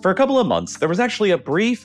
For a couple of months, there was actually a brief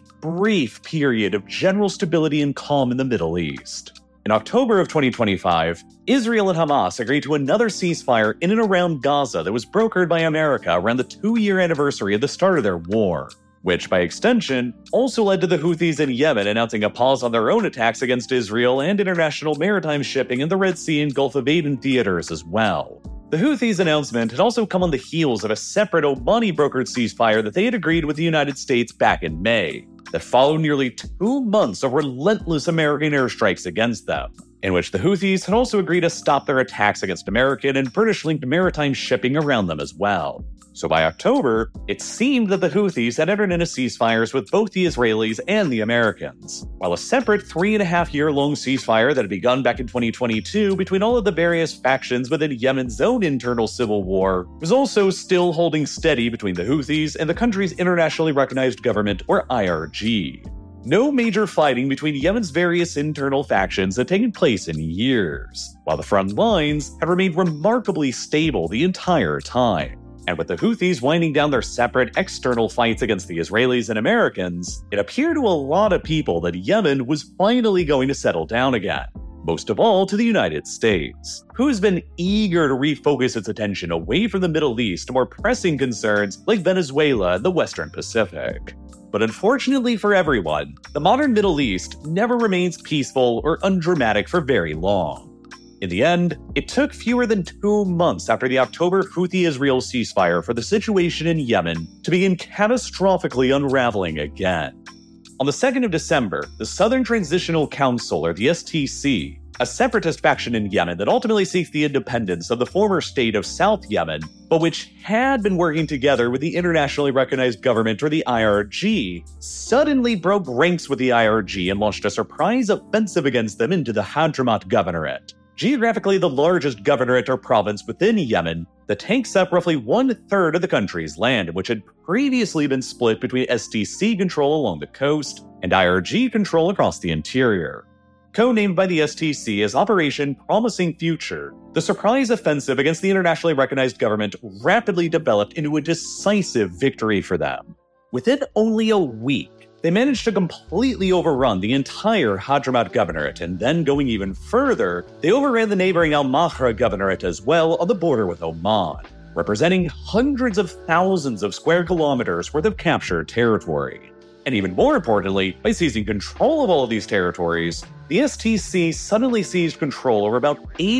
period of general stability and calm in the Middle East. In October of 2025, Israel and Hamas agreed to another ceasefire in and around Gaza that was brokered by America around the 2-year anniversary of the start of their war, which, by extension, also led to the Houthis in Yemen announcing a pause on their own attacks against Israel and international maritime shipping in the Red Sea and Gulf of Aden theaters as well. The Houthis' announcement had also come on the heels of a separate Omani-brokered ceasefire that they had agreed with the United States back in May, that followed nearly 2 months of relentless American airstrikes against them, in which the Houthis had also agreed to stop their attacks against American and British-linked maritime shipping around them as well. So by October, it seemed that the Houthis had entered into ceasefires with both the Israelis and the Americans, while a separate 3.5-year-long ceasefire that had begun back in 2022 between all of the various factions within Yemen's own internal civil war was also still holding steady between the Houthis and the country's internationally recognized government, or IRG. No major fighting between Yemen's various internal factions had taken place in years, while the front lines had remained remarkably stable the entire time. And with the Houthis winding down their separate external fights against the Israelis and Americans, it appeared to a lot of people that Yemen was finally going to settle down again. Most of all to the United States, who's been eager to refocus its attention away from the Middle East to more pressing concerns like Venezuela and the Western Pacific. But unfortunately for everyone, the modern Middle East never remains peaceful or undramatic for very long. In the end, it took fewer than 2 months after the October Houthi-Israel ceasefire for the situation in Yemen to begin catastrophically unraveling again. On the 2nd of December, the Southern Transitional Council, or the STC, a separatist faction in Yemen that ultimately seeks the independence of the former state of South Yemen, but which had been working together with the internationally recognized government, or the IRG, suddenly broke ranks with the IRG and launched a surprise offensive against them into the Hadramaut Governorate. Geographically the largest governorate or province within Yemen, that takes up roughly 1/3 of the country's land, which had previously been split between STC control along the coast and IRG control across the interior. Codenamed by the STC as Operation Promising Future, the surprise offensive against the internationally recognized government rapidly developed into a decisive victory for them. Within only a week, they managed to completely overrun the entire Hadramaut Governorate, and then going even further, they overran the neighboring Al Mahra Governorate as well on the border with Oman, representing hundreds of thousands of square kilometers worth of captured territory. And even more importantly, by seizing control of all of these territories, the STC suddenly seized control over about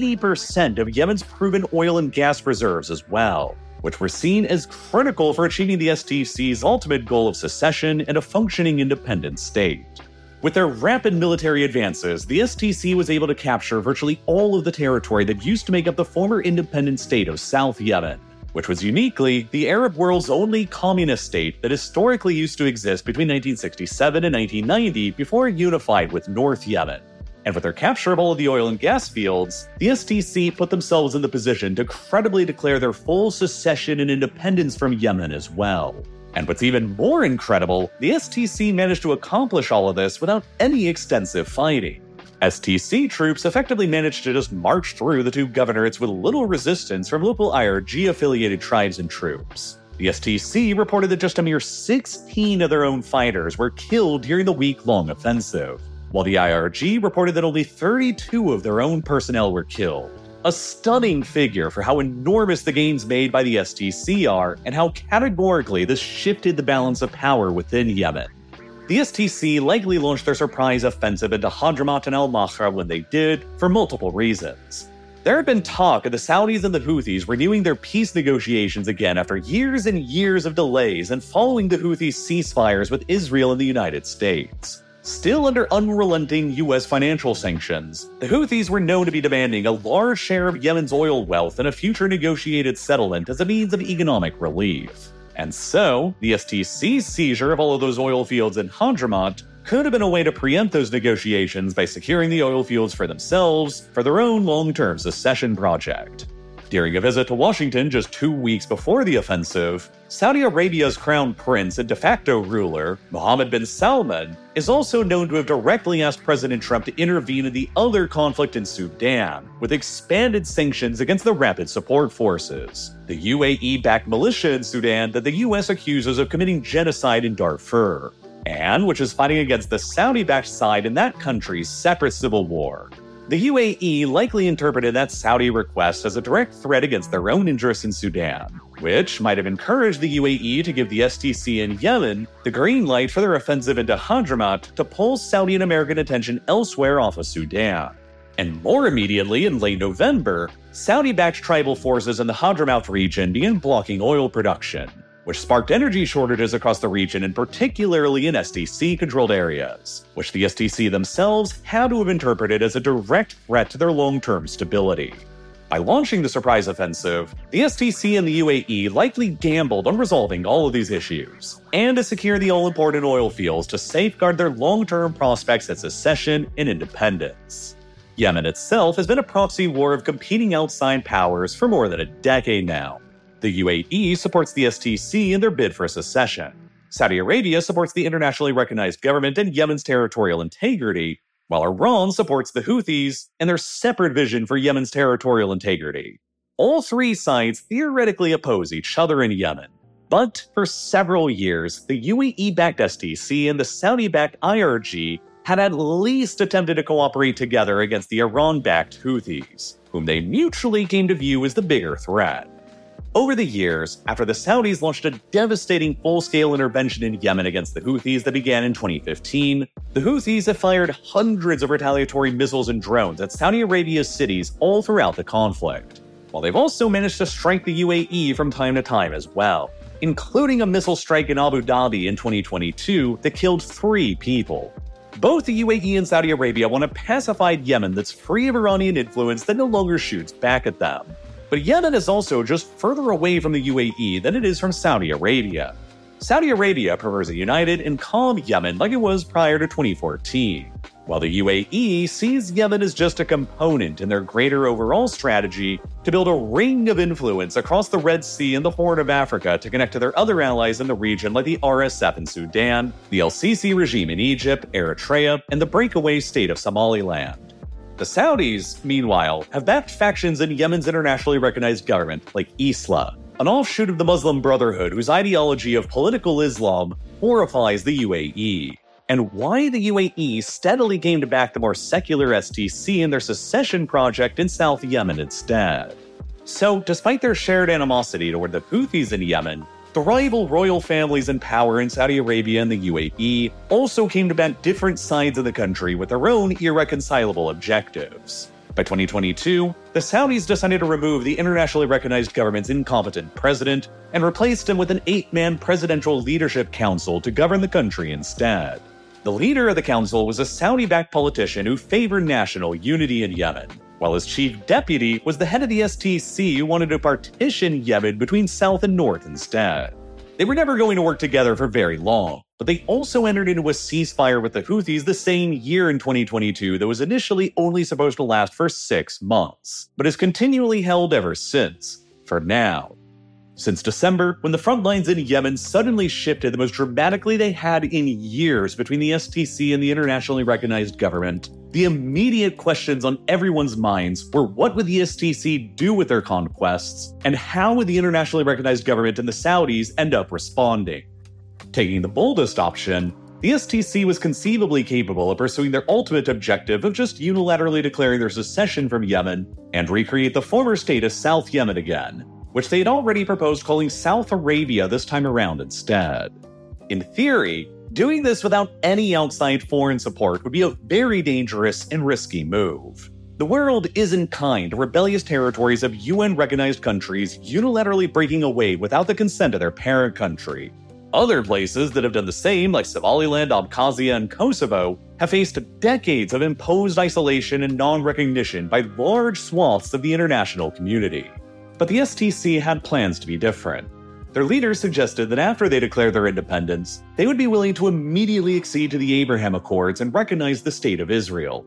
80% of Yemen's proven oil and gas reserves as well, which were seen as critical for achieving the STC's ultimate goal of secession and a functioning independent state. With their rapid military advances, the STC was able to capture virtually all of the territory that used to make up the former independent state of South Yemen, which was uniquely the Arab world's only communist state that historically used to exist between 1967 and 1990 before it unified with North Yemen. And with their capture of all of the oil and gas fields, the STC put themselves in the position to credibly declare their full secession and independence from Yemen as well. And what's even more incredible, the STC managed to accomplish all of this without any extensive fighting. STC troops effectively managed to just march through the two governorates with little resistance from local IRG-affiliated tribes and troops. The STC reported that just a mere 16 of their own fighters were killed during the week-long offensive, while the IRG reported that only 32 of their own personnel were killed. A stunning figure for how enormous the gains made by the STC are, and how categorically this shifted the balance of power within Yemen. The STC likely launched their surprise offensive into Hadramaut and Al Mahra when they did, for multiple reasons. There had been talk of the Saudis and the Houthis renewing their peace negotiations again after years and years of delays and following the Houthis' ceasefires with Israel and the United States. Still under unrelenting U.S. financial sanctions, the Houthis were known to be demanding a large share of Yemen's oil wealth and a future negotiated settlement as a means of economic relief. And so, the STC's seizure of all of those oil fields in Hadramaut could have been a way to preempt those negotiations by securing the oil fields for themselves for their own long-term secession project. During a visit to Washington just 2 weeks before the offensive, Saudi Arabia's crown prince and de facto ruler, Mohammed bin Salman, is also known to have directly asked President Trump to intervene in the other conflict in Sudan, with expanded sanctions against the Rapid Support Forces, the UAE-backed militia in Sudan that the US accuses of committing genocide in Darfur, and which is fighting against the Saudi-backed side in that country's separate civil war. The UAE likely interpreted that Saudi request as a direct threat against their own interests in Sudan, which might have encouraged the UAE to give the STC in Yemen the green light for their offensive into Hadramaut to pull Saudi and American attention elsewhere off of Sudan. And more immediately, in late November, Saudi-backed tribal forces in the Hadramaut region began blocking oil production, which sparked energy shortages across the region and particularly in STC-controlled areas, which the STC themselves had to have interpreted as a direct threat to their long-term stability. By launching the surprise offensive, the STC and the UAE likely gambled on resolving all of these issues, and to secure the all-important oil fields to safeguard their long-term prospects at secession and independence. Yemen itself has been a proxy war of competing outside powers for more than a decade now. The UAE supports the STC in their bid for secession. Saudi Arabia supports the internationally recognized government and Yemen's territorial integrity, while Iran supports the Houthis and their separate vision for Yemen's territorial integrity. All three sides theoretically oppose each other in Yemen. But for several years, the UAE-backed STC and the Saudi-backed IRG had at least attempted to cooperate together against the Iran-backed Houthis, whom they mutually came to view as the bigger threat. Over the years, after the Saudis launched a devastating full-scale intervention in Yemen against the Houthis that began in 2015, the Houthis have fired hundreds of retaliatory missiles and drones at Saudi Arabia's cities all throughout the conflict, while they've also managed to strike the UAE from time to time as well, including a missile strike in Abu Dhabi in 2022 that killed 3 people. Both the UAE and Saudi Arabia want a pacified Yemen that's free of Iranian influence that no longer shoots back at them. But Yemen is also just further away from the UAE than it is from Saudi Arabia. Saudi Arabia prefers a united and calm Yemen like it was prior to 2014, while the UAE sees Yemen as just a component in their greater overall strategy to build a ring of influence across the Red Sea and the Horn of Africa to connect to their other allies in the region like the RSF in Sudan, the El-Sisi regime in Egypt, Eritrea, and the breakaway state of Somaliland. The Saudis, meanwhile, have backed factions in Yemen's internationally recognized government, like Islah, an offshoot of the Muslim Brotherhood whose ideology of political Islam horrifies the UAE, and why the UAE steadily came to back the more secular STC in their secession project in South Yemen instead. So, despite their shared animosity toward the Houthis in Yemen, the rival royal families in power in Saudi Arabia and the UAE also came to back different sides of the country with their own irreconcilable objectives. By 2022, the Saudis decided to remove the internationally recognized government's incompetent president and replaced him with an 8-man presidential leadership council to govern the country instead. The leader of the council was a Saudi-backed politician who favored national unity in Yemen, while his chief deputy was the head of the STC who wanted to partition Yemen between South and North instead. They were never going to work together for very long, but they also entered into a ceasefire with the Houthis the same year in 2022 that was initially only supposed to last for 6 months, but has continually held ever since, for now. Since December, when the front lines in Yemen suddenly shifted the most dramatically they had in years between the STC and the internationally recognized government, the immediate questions on everyone's minds were what would the STC do with their conquests, and how would the internationally recognized government and the Saudis end up responding? Taking the boldest option, the STC was conceivably capable of pursuing their ultimate objective of just unilaterally declaring their secession from Yemen and recreate the former state of South Yemen again, which they had already proposed calling South Arabia this time around instead. In theory, doing this without any outside foreign support would be a very dangerous and risky move. The world isn't kind to rebellious territories of UN-recognized countries unilaterally breaking away without the consent of their parent country. Other places that have done the same, like Somaliland, Abkhazia, and Kosovo, have faced decades of imposed isolation and non-recognition by large swaths of the international community. But the STC had plans to be different. Their leaders suggested that after they declared their independence, they would be willing to immediately accede to the Abraham Accords and recognize the State of Israel.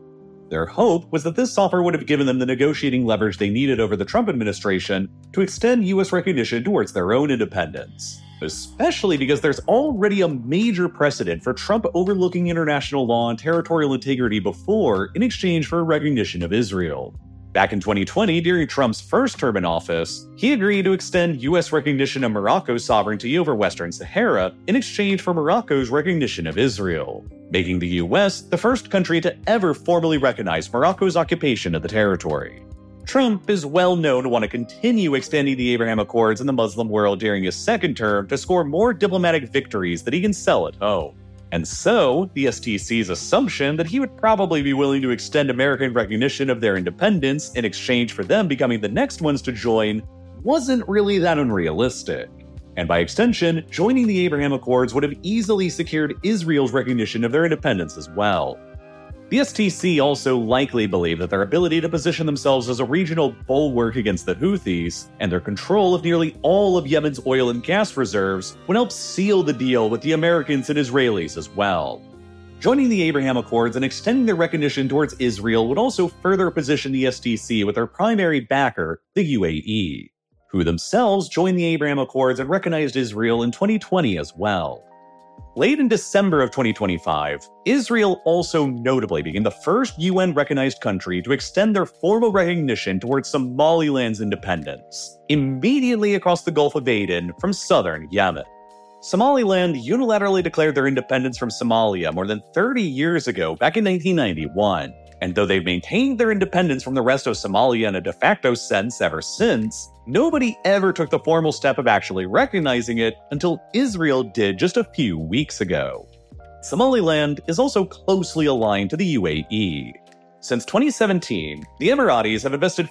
Their hope was that this offer would have given them the negotiating leverage they needed over the Trump administration to extend U.S. recognition towards their own independence, especially because there's already a major precedent for Trump overlooking international law and territorial integrity before in exchange for recognition of Israel. Back in 2020, during Trump's first term in office, he agreed to extend U.S. recognition of Morocco's sovereignty over Western Sahara in exchange for Morocco's recognition of Israel, making the U.S. the first country to ever formally recognize Morocco's occupation of the territory. Trump is well known to want to continue extending the Abraham Accords in the Muslim world during his second term to score more diplomatic victories that he can sell at home. And so, the STC's assumption that he would probably be willing to extend American recognition of their independence in exchange for them becoming the next ones to join wasn't really that unrealistic. And by extension, joining the Abraham Accords would have easily secured Israel's recognition of their independence as well. The STC also likely believed that their ability to position themselves as a regional bulwark against the Houthis and their control of nearly all of Yemen's oil and gas reserves would help seal the deal with the Americans and Israelis as well. Joining the Abraham Accords and extending their recognition towards Israel would also further position the STC with their primary backer, the UAE, who themselves joined the Abraham Accords and recognized Israel in 2020 as well. Late in December of 2025, Israel also notably became the first UN-recognized country to extend their formal recognition towards Somaliland's independence, immediately across the Gulf of Aden from southern Yemen. Somaliland unilaterally declared their independence from Somalia more than 30 years ago, back in 1991, and though they've maintained their independence from the rest of Somalia in a de facto sense ever since, nobody ever took the formal step of actually recognizing it until Israel did just a few weeks ago. Somaliland is also closely aligned to the UAE. Since 2017, the Emiratis have invested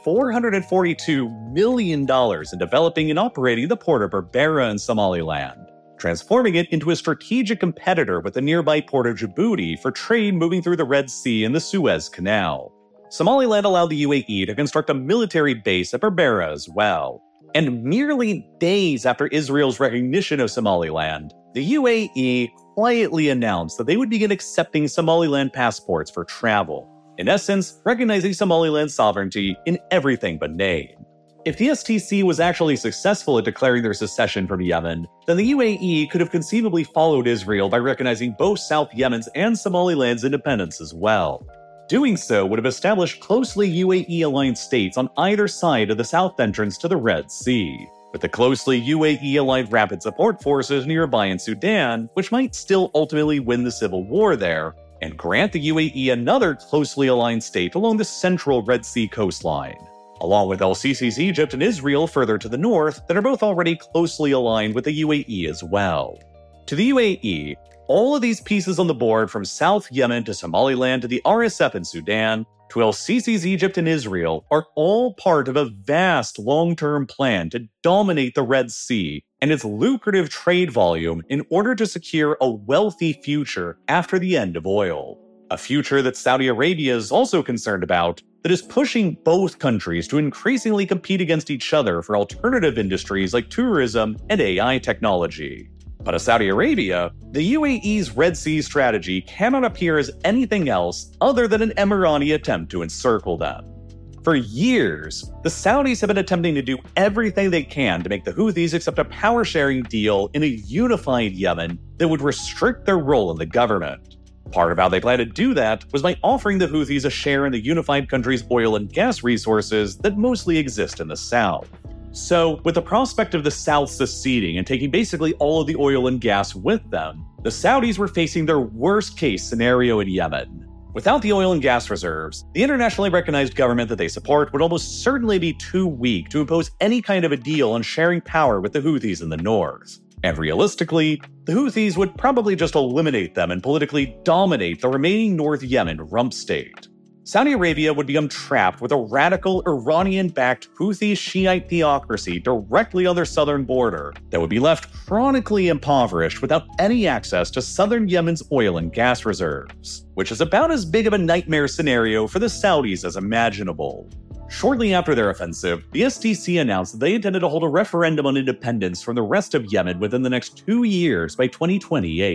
$442 million in developing and operating the port of Berbera in Somaliland, transforming it into a strategic competitor with the nearby port of Djibouti for trade moving through the Red Sea and the Suez Canal. Somaliland allowed the UAE to construct a military base at Berbera as well. And merely days after Israel's recognition of Somaliland, the UAE quietly announced that they would begin accepting Somaliland passports for travel, in essence, recognizing Somaliland's sovereignty in everything but name. If the STC was actually successful at declaring their secession from Yemen, then the UAE could have conceivably followed Israel by recognizing both South Yemen's and Somaliland's independence as well. Doing so would have established closely UAE-aligned states on either side of the south entrance to the Red Sea, with the closely UAE-aligned Rapid Support Forces nearby in Sudan, which might still ultimately win the civil war there, and grant the UAE another closely aligned state along the central Red Sea coastline, along with El-Sisi's Egypt and Israel further to the north that are both already closely aligned with the UAE as well. To the UAE, all of these pieces on the board from South Yemen to Somaliland to the RSF in Sudan to El-Sisi's Egypt and Israel are all part of a vast long-term plan to dominate the Red Sea and its lucrative trade volume in order to secure a wealthy future after the end of oil. A future that Saudi Arabia is also concerned about, that is pushing both countries to increasingly compete against each other for alternative industries like tourism and AI technology. But to Saudi Arabia, the UAE's Red Sea strategy cannot appear as anything else other than an Emirati attempt to encircle them. For years, the Saudis have been attempting to do everything they can to make the Houthis accept a power-sharing deal in a unified Yemen that would restrict their role in the government. Part of how they plan to do that was by offering the Houthis a share in the unified country's oil and gas resources that mostly exist in the south. So, with the prospect of the South seceding and taking basically all of the oil and gas with them, the Saudis were facing their worst-case scenario in Yemen. Without the oil and gas reserves, the internationally recognized government that they support would almost certainly be too weak to impose any kind of a deal on sharing power with the Houthis in the north. And realistically, the Houthis would probably just eliminate them and politically dominate the remaining North Yemen rump state. Saudi Arabia would become trapped with a radical Iranian-backed Houthi Shiite theocracy directly on their southern border that would be left chronically impoverished without any access to southern Yemen's oil and gas reserves, which is about as big of a nightmare scenario for the Saudis as imaginable. Shortly after their offensive, the STC announced that they intended to hold a referendum on independence from the rest of Yemen within the next 2 years by 2028.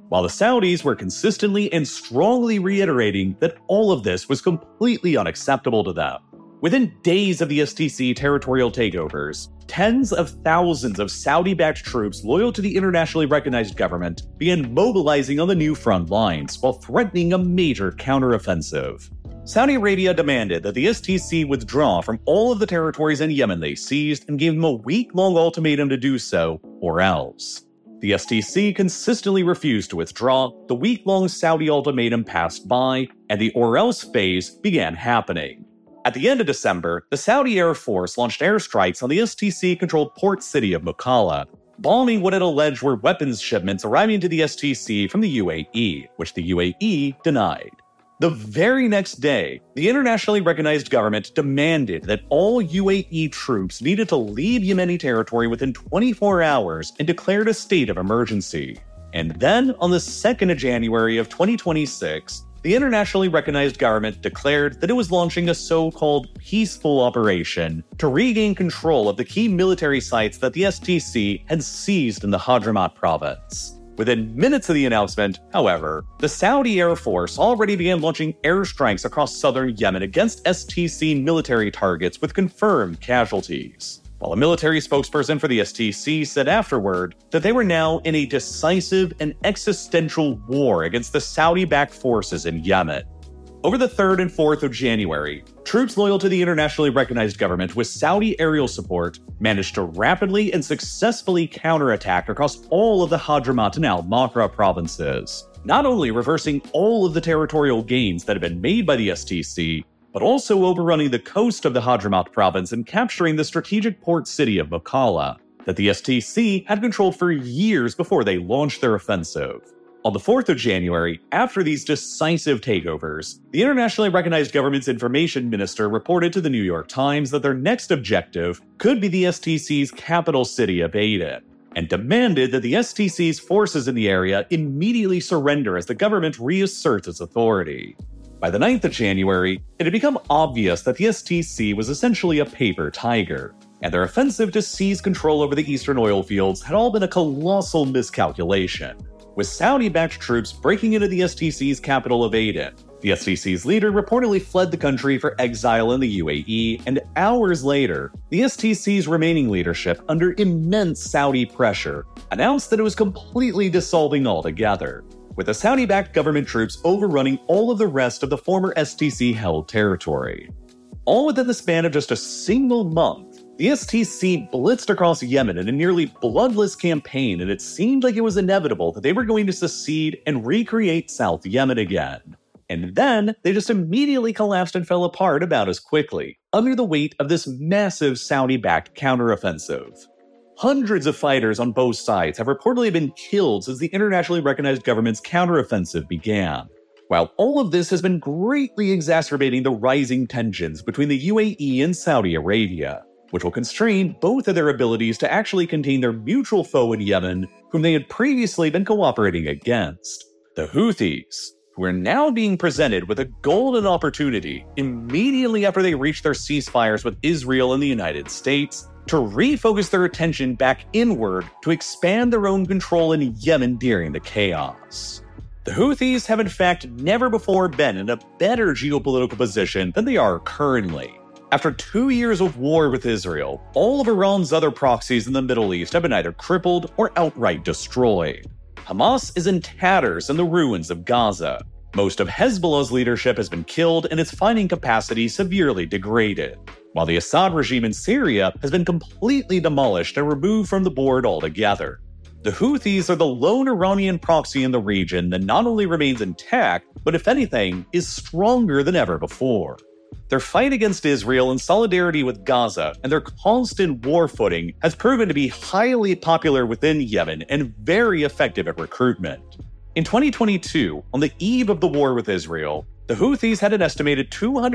while the Saudis were consistently and strongly reiterating that all of this was completely unacceptable to them. Within days of the STC territorial takeovers, tens of thousands of Saudi-backed troops loyal to the internationally recognized government began mobilizing on the new front lines while threatening a major counteroffensive. Saudi Arabia demanded that the STC withdraw from all of the territories in Yemen they seized and gave them a week-long ultimatum to do so, or else. The STC consistently refused to withdraw, the week-long Saudi ultimatum passed by, and the or else phase began happening. At the end of December, the Saudi Air Force launched airstrikes on the STC-controlled port city of Mukalla, bombing what it alleged were weapons shipments arriving to the STC from the UAE, which the UAE denied. The very next day, the internationally recognized government demanded that all UAE troops needed to leave Yemeni territory within 24 hours and declared a state of emergency. And then, on the 2nd of January of 2026, the internationally recognized government declared that it was launching a so-called peaceful operation to regain control of the key military sites that the STC had seized in the Hadramaut province. Within minutes of the announcement, however, the Saudi Air Force already began launching airstrikes across southern Yemen against STC military targets with confirmed casualties, while a military spokesperson for the STC said afterward that they were now in a decisive and existential war against the Saudi-backed forces in Yemen. Over the 3rd and 4th of January, troops loyal to the internationally recognized government with Saudi aerial support managed to rapidly and successfully counterattack across all of the Hadramaut and Al-Makra provinces, not only reversing all of the territorial gains that had been made by the STC, but also overrunning the coast of the Hadramaut province and capturing the strategic port city of Mukalla that the STC had controlled for years before they launched their offensive. On the 4th of January, after these decisive takeovers, the internationally recognized government's information minister reported to the New York Times that their next objective could be the STC's capital city of Aden, and demanded that the STC's forces in the area immediately surrender as the government reasserts its authority. By the 9th of January, it had become obvious that the STC was essentially a paper tiger, and their offensive to seize control over the eastern oil fields had all been a colossal miscalculation. With Saudi-backed troops breaking into the STC's capital of Aden, the STC's leader reportedly fled the country for exile in the UAE, and hours later, the STC's remaining leadership, under immense Saudi pressure, announced that it was completely dissolving altogether, with the Saudi-backed government troops overrunning all of the rest of the former STC-held territory. All within the span of just a single month, the STC blitzed across Yemen in a nearly bloodless campaign, and it seemed like it was inevitable that they were going to secede and recreate South Yemen again. And then, they just immediately collapsed and fell apart about as quickly, under the weight of this massive Saudi-backed counteroffensive. Hundreds of fighters on both sides have reportedly been killed since the internationally recognized government's counteroffensive began. While all of this has been greatly exacerbating the rising tensions between the UAE and Saudi Arabia, which will constrain both of their abilities to actually contain their mutual foe in Yemen, whom they had previously been cooperating against, the Houthis, who are now being presented with a golden opportunity immediately after they reach their ceasefires with Israel and the United States to refocus their attention back inward to expand their own control in Yemen during the chaos. The Houthis have in fact never before been in a better geopolitical position than they are currently. After 2 years of war with Israel, all of Iran's other proxies in the Middle East have been either crippled or outright destroyed. Hamas is in tatters in the ruins of Gaza. Most of Hezbollah's leadership has been killed and its fighting capacity severely degraded, while the Assad regime in Syria has been completely demolished and removed from the board altogether. The Houthis are the lone Iranian proxy in the region that not only remains intact, but if anything, is stronger than ever before. Their fight against Israel in solidarity with Gaza and their constant war footing has proven to be highly popular within Yemen and very effective at recruitment. In 2022, on the eve of the war with Israel, the Houthis had an estimated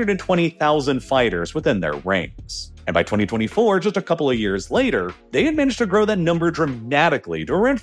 220,000 fighters within their ranks. And by 2024, just a couple of years later, they had managed to grow that number dramatically to around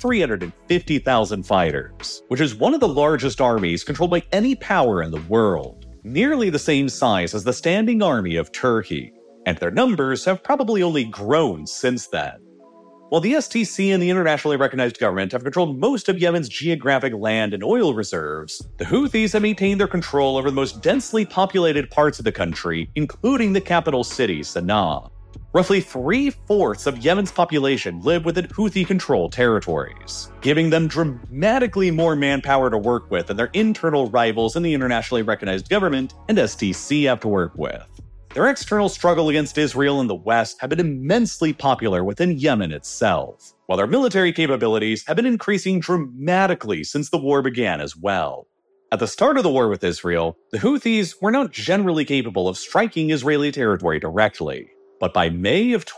350,000 fighters, which is one of the largest armies controlled by any power in the world, nearly the same size as the standing army of Turkey, and their numbers have probably only grown since then. While the STC and the internationally recognized government have controlled most of Yemen's geographic land and oil reserves, the Houthis have maintained their control over the most densely populated parts of the country, including the capital city, Sana'a. Roughly 3/4 of Yemen's population live within Houthi-controlled territories, giving them dramatically more manpower to work with than their internal rivals in the internationally recognized government and STC have to work with. Their external struggle against Israel in the West have been immensely popular within Yemen itself, while their military capabilities have been increasing dramatically since the war began as well. At the start of the war with Israel, the Houthis were not generally capable of striking Israeli territory directly. But by May of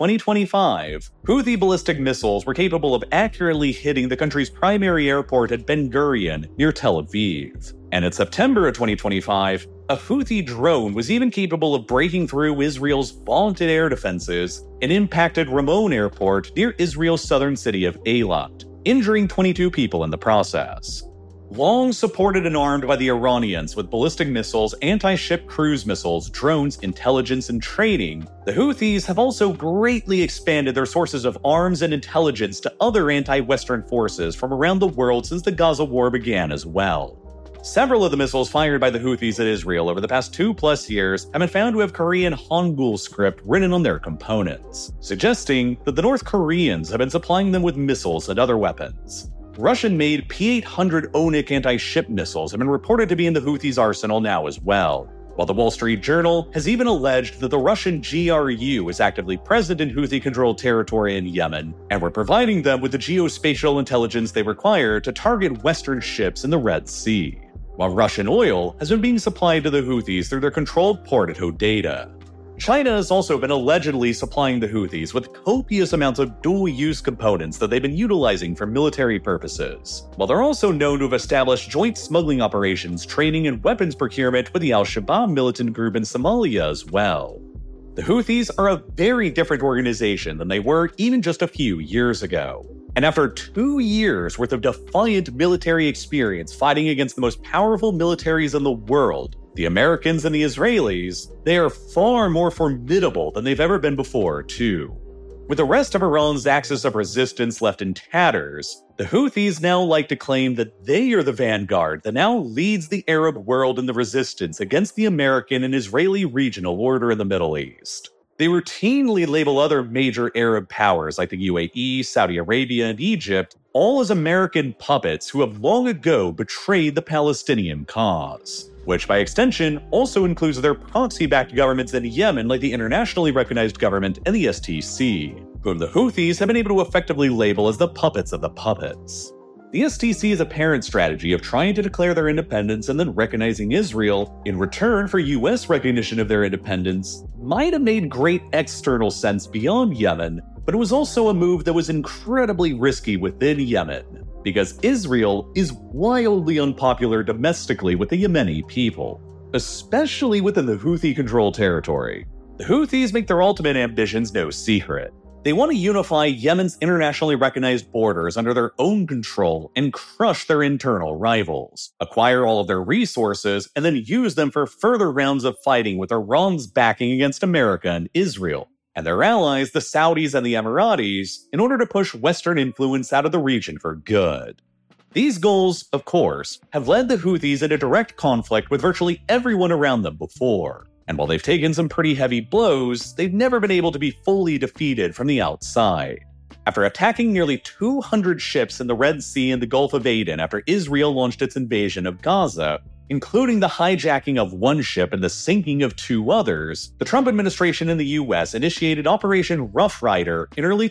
2025, Houthi ballistic missiles were capable of accurately hitting the country's primary airport at Ben Gurion near Tel Aviv. And in September of 2025, a Houthi drone was even capable of breaking through Israel's vaunted air defenses and impacted Ramon Airport near Israel's southern city of Eilat, injuring 22 people in the process. Long supported and armed by the Iranians with ballistic missiles, anti-ship cruise missiles, drones, intelligence, and training, the Houthis have also greatly expanded their sources of arms and intelligence to other anti-Western forces from around the world since the Gaza war began as well. Several of the missiles fired by the Houthis at Israel over the past 2+ years have been found to have Korean Hangul script written on their components, suggesting that the North Koreans have been supplying them with missiles and other weapons. Russian-made P-800 Onik anti-ship missiles have been reported to be in the Houthis' arsenal now as well, while the Wall Street Journal has even alleged that the Russian GRU is actively present in Houthi-controlled territory in Yemen, and were providing them with the geospatial intelligence they require to target Western ships in the Red Sea, while Russian oil has been being supplied to the Houthis through their controlled port at Hodeidah. China has also been allegedly supplying the Houthis with copious amounts of dual-use components that they've been utilizing for military purposes, while they're also known to have established joint smuggling operations, training, and weapons procurement with the Al-Shabaab militant group in Somalia as well. The Houthis are a very different organization than they were even just a few years ago. And after 2 years worth of defiant military experience fighting against the most powerful militaries in the world, the Americans and the Israelis, they are far more formidable than they've ever been before, too. With the rest of Iran's axis of resistance left in tatters, the Houthis now like to claim that they are the vanguard that now leads the Arab world in the resistance against the American and Israeli regional order in the Middle East. They routinely label other major Arab powers like the UAE, Saudi Arabia, and Egypt all as American puppets who have long ago betrayed the Palestinian cause, which by extension also includes their proxy-backed governments in Yemen like the internationally recognized government and the STC, whom the Houthis have been able to effectively label as the puppets of the puppets. The STC's apparent strategy of trying to declare their independence and then recognizing Israel in return for US recognition of their independence might have made great external sense beyond Yemen, but it was also a move that was incredibly risky within Yemen, because Israel is wildly unpopular domestically with the Yemeni people, especially within the Houthi-controlled territory. The Houthis make their ultimate ambitions no secret. They want to unify Yemen's internationally recognized borders under their own control and crush their internal rivals, acquire all of their resources, and then use them for further rounds of fighting with Iran's backing against America and Israel, and their allies, the Saudis and the Emiratis, in order to push Western influence out of the region for good. These goals, of course, have led the Houthis into direct conflict with virtually everyone around them before. And while they've taken some pretty heavy blows, they've never been able to be fully defeated from the outside. After attacking nearly 200 ships in the Red Sea and the Gulf of Aden after Israel launched its invasion of Gaza, including the hijacking of one ship and the sinking of 2 others, the Trump administration in the US initiated Operation Rough Rider in early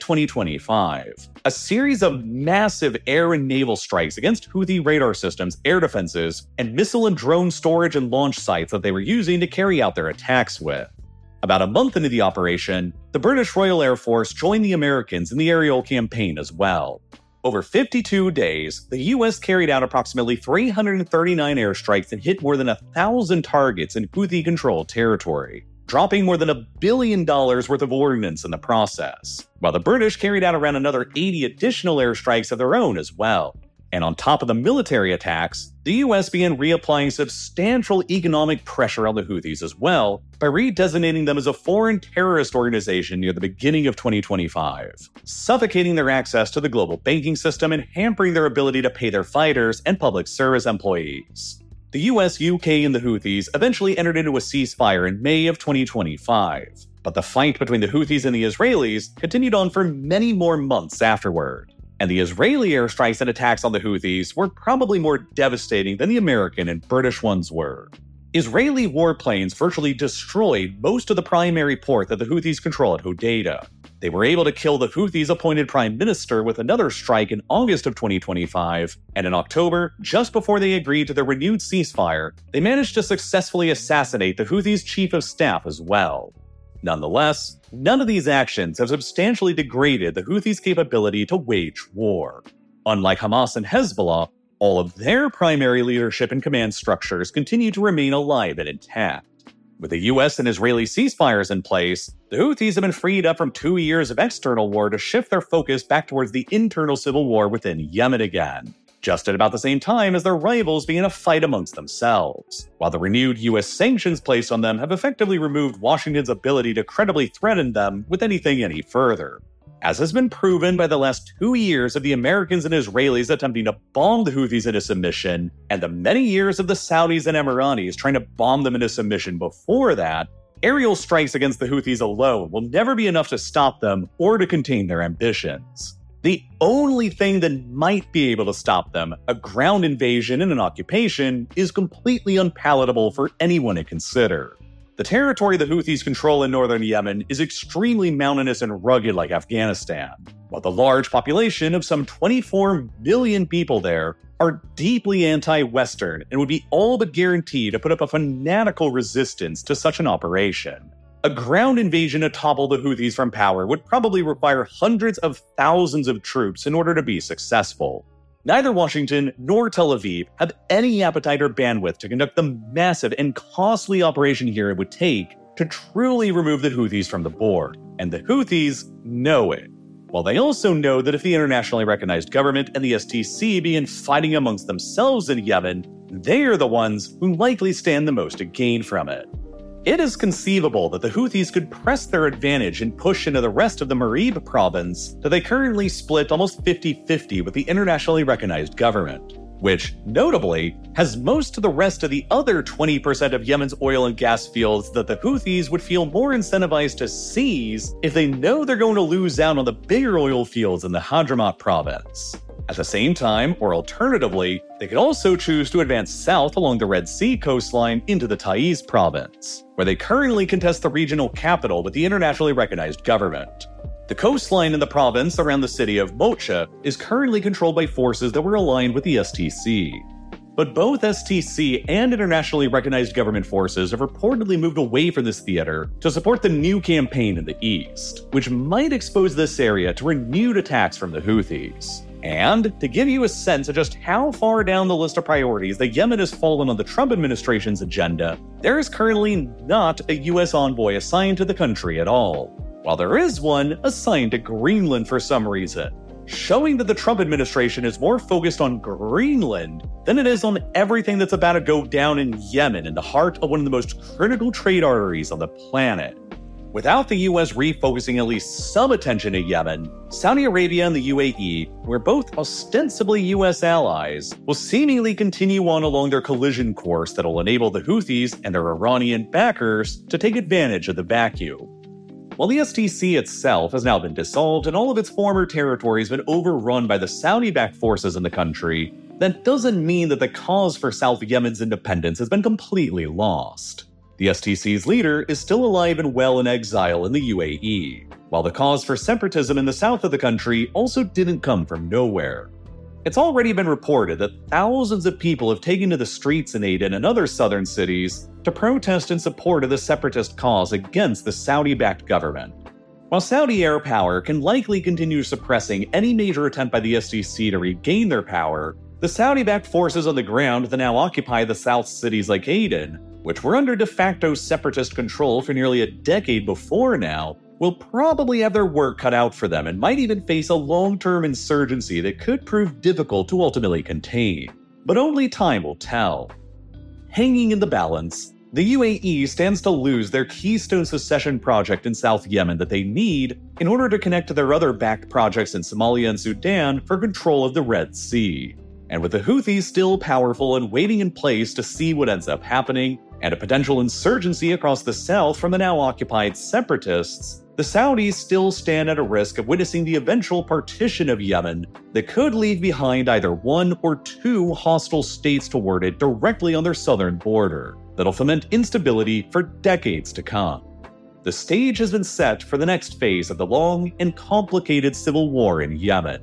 2025, a series of massive air and naval strikes against Houthi radar systems, air defenses, and missile and drone storage and launch sites that they were using to carry out their attacks with. About a month into the operation, the British Royal Air Force joined the Americans in the aerial campaign as well. Over 52 days, the US carried out approximately 339 airstrikes and hit more than 1,000 targets in Houthi-controlled territory, dropping more than $1 billion worth of ordnance in the process, while the British carried out around another 80 additional airstrikes of their own as well. And on top of the military attacks, the US began reapplying substantial economic pressure on the Houthis as well by redesignating them as a foreign terrorist organization near the beginning of 2025, suffocating their access to the global banking system and hampering their ability to pay their fighters and public service employees. The US, UK, and the Houthis eventually entered into a ceasefire in May of 2025, but the fight between the Houthis and the Israelis continued on for many more months afterward. And the Israeli airstrikes and attacks on the Houthis were probably more devastating than the American and British ones were. Israeli warplanes virtually destroyed most of the primary port that the Houthis control at Hodeidah. They were able to kill the Houthis' appointed prime minister with another strike in August of 2025, and in October, just before they agreed to their renewed ceasefire, they managed to successfully assassinate the Houthis' chief of staff as well. Nonetheless, none of these actions have substantially degraded the Houthis' capability to wage war. Unlike Hamas and Hezbollah, all of their primary leadership and command structures continue to remain alive and intact. With the US and Israeli ceasefires in place, the Houthis have been freed up from 2 years of external war to shift their focus back towards the internal civil war within Yemen again, just at about the same time as their rivals begin a fight amongst themselves, while the renewed US sanctions placed on them have effectively removed Washington's ability to credibly threaten them with anything any further. As has been proven by the last 2 years of the Americans and Israelis attempting to bomb the Houthis into submission, and the many years of the Saudis and Emiratis trying to bomb them into submission before that, aerial strikes against the Houthis alone will never be enough to stop them or to contain their ambitions. The only thing that might be able to stop them, a ground invasion and an occupation, is completely unpalatable for anyone to consider. The territory the Houthis control in northern Yemen is extremely mountainous and rugged like Afghanistan, while the large population of some 24 million people there are deeply anti-Western and would be all but guaranteed to put up a fanatical resistance to such an operation. A ground invasion to topple the Houthis from power would probably require hundreds of thousands of troops in order to be successful. Neither Washington nor Tel Aviv have any appetite or bandwidth to conduct the massive and costly operation here it would take to truly remove the Houthis from the board, and the Houthis know it. While they also know that if the internationally recognized government and the STC begin fighting amongst themselves in Yemen, they are the ones who likely stand the most to gain from it. It is conceivable that the Houthis could press their advantage and push into the rest of the Marib province that they currently split almost 50-50 with the internationally recognized government, which, notably, has most of the rest of the other 20% of Yemen's oil and gas fields that the Houthis would feel more incentivized to seize if they know they're going to lose out on the bigger oil fields in the Hadramaut province. At the same time, or alternatively, they could also choose to advance south along the Red Sea coastline into the Taiz province, where they currently contest the regional capital with the internationally recognized government. The coastline in the province around the city of Mocha is currently controlled by forces that were aligned with the STC. But both STC and internationally recognized government forces have reportedly moved away from this theater to support the new campaign in the east, which might expose this area to renewed attacks from the Houthis. And to give you a sense of just how far down the list of priorities that Yemen has fallen on the Trump administration's agenda, there is currently not a US envoy assigned to the country at all, while there is one assigned to Greenland for some reason, showing that the Trump administration is more focused on Greenland than it is on everything that's about to go down in Yemen, in the heart of one of the most critical trade arteries on the planet. Without the US refocusing at least some attention to Yemen, Saudi Arabia and the UAE, who are both ostensibly US allies, will seemingly continue on along their collision course that will enable the Houthis and their Iranian backers to take advantage of the vacuum. While the STC itself has now been dissolved and all of its former territories been overrun by the Saudi-backed forces in the country, that doesn't mean that the cause for South Yemen's independence has been completely lost. The STC's leader is still alive and well in exile in the UAE, while the cause for separatism in the south of the country also didn't come from nowhere. It's already been reported that thousands of people have taken to the streets in Aden and other southern cities to protest in support of the separatist cause against the Saudi-backed government. While Saudi air power can likely continue suppressing any major attempt by the STC to regain their power, the Saudi-backed forces on the ground that now occupy the south cities like Aden, which were under de facto separatist control for nearly a decade before now, will probably have their work cut out for them and might even face a long-term insurgency that could prove difficult to ultimately contain. But only time will tell. Hanging in the balance, the UAE stands to lose their keystone secession project in South Yemen that they need in order to connect to their other backed projects in Somalia and Sudan for control of the Red Sea. And with the Houthis still powerful and waiting in place to see what ends up happening, and a potential insurgency across the south from the now occupied separatists, the Saudis still stand at a risk of witnessing the eventual partition of Yemen that could leave behind either one or two hostile states toward it directly on their southern border, that'll foment instability for decades to come. The stage has been set for the next phase of the long and complicated civil war in Yemen.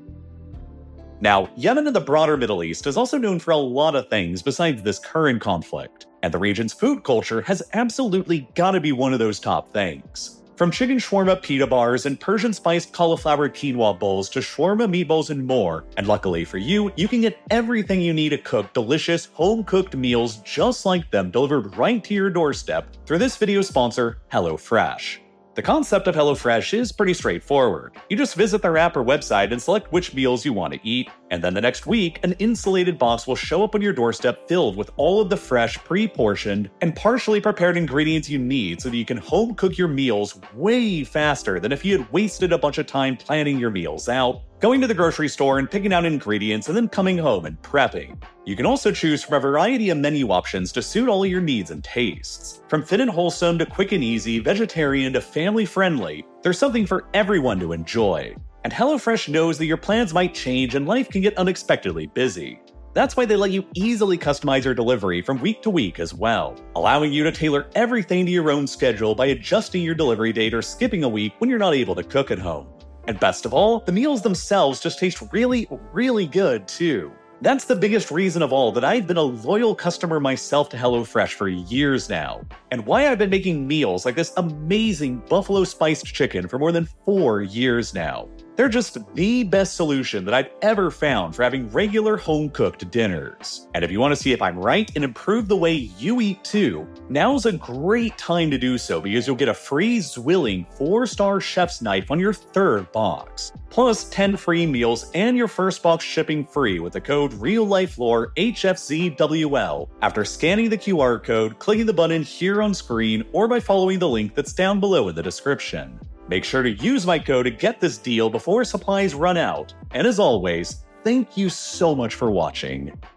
Now, Yemen and the broader Middle East is also known for a lot of things besides this current conflict, and the region's food culture has absolutely gotta be one of those top things. From chicken shawarma pita bars and Persian spiced cauliflower quinoa bowls to shawarma meatballs and more, and luckily for you, you can get everything you need to cook delicious, home-cooked meals just like them delivered right to your doorstep through this video's sponsor, HelloFresh. The concept of HelloFresh is pretty straightforward. You just visit their app or website and select which meals you want to eat, and then the next week, an insulated box will show up on your doorstep filled with all of the fresh, pre-portioned, and partially prepared ingredients you need so that you can home cook your meals way faster than if you had wasted a bunch of time planning your meals out, going to the grocery store and picking out ingredients and then coming home and prepping. You can also choose from a variety of menu options to suit all of your needs and tastes. From fit and wholesome to quick and easy, vegetarian to family-friendly, there's something for everyone to enjoy. And HelloFresh knows that your plans might change and life can get unexpectedly busy. That's why they let you easily customize your delivery from week to week as well, allowing you to tailor everything to your own schedule by adjusting your delivery date or skipping a week when you're not able to cook at home. And best of all, the meals themselves just taste really, really good too. That's the biggest reason of all that I've been a loyal customer myself to HelloFresh for years now, and why I've been making meals like this amazing buffalo spiced chicken for more than 4 years now. They're just the best solution that I've ever found for having regular home-cooked dinners. And if you want to see if I'm right and improve the way you eat too, now's a great time to do so because you'll get a free Zwilling 4-star chef's knife on your third box, plus 10 free meals and your first box shipping free with the code RealLifeLore HFZWL after scanning the QR code, clicking the button here on screen, or by following the link that's down below in the description. Make sure to use my code to get this deal before supplies run out. And as always, thank you so much for watching.